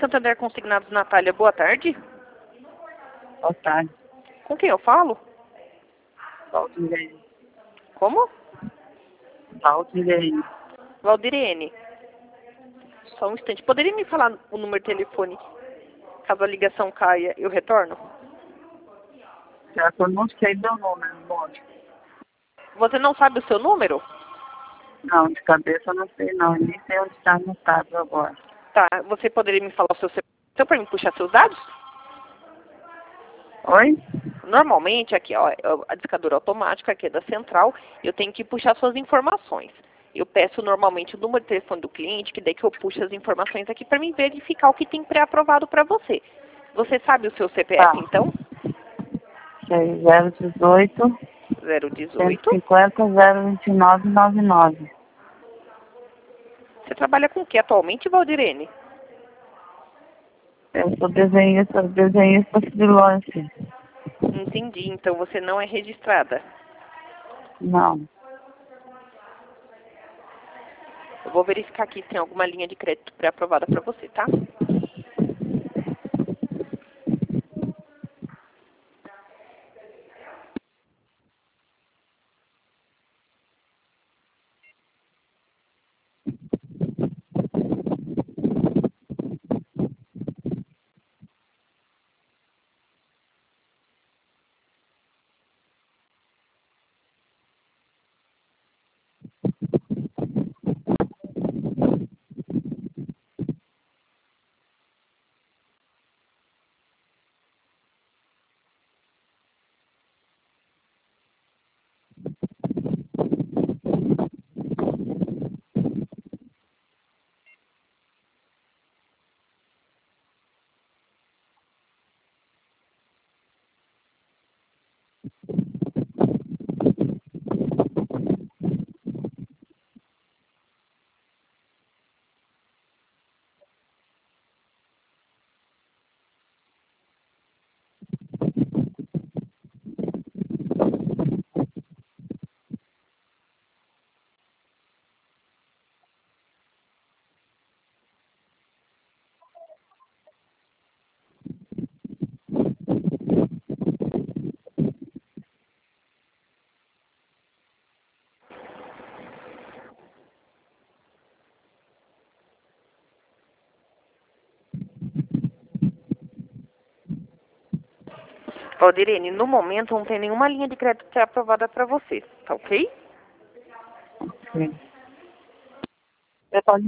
Santander Consignados, Natália. Boa tarde. Boa tarde. Com quem eu falo? Valdirene. Como? Valdirene. Valdirene. Só um instante. Poderia me falar o número de telefone? Caso a ligação caia, eu retorno? Já que eu não sei meu número, monte. Você não sabe o seu número? Não, de cabeça eu não sei não. Eu nem sei onde está anotado agora. Tá. Você poderia me falar o seu CPF para me puxar seus dados? Oi? Normalmente, aqui, ó, a discadura automática aqui é da central, eu tenho que puxar suas informações. Eu peço normalmente o número de telefone do cliente, que daí que eu puxo as informações aqui para mim verificar o que tem pré-aprovado para você. Você sabe o seu CPF, Tá. então? 018 018. 150 029 99. Você trabalha com o que atualmente, Valdirene? Eu sou desenhista freelance. Entendi, então você não é registrada. Não. Eu vou verificar aqui se tem alguma linha de crédito pré-aprovada para você, tá? Valdirene, no momento não tem nenhuma linha de crédito pré-aprovada para você, tá ok? Sim. Você pode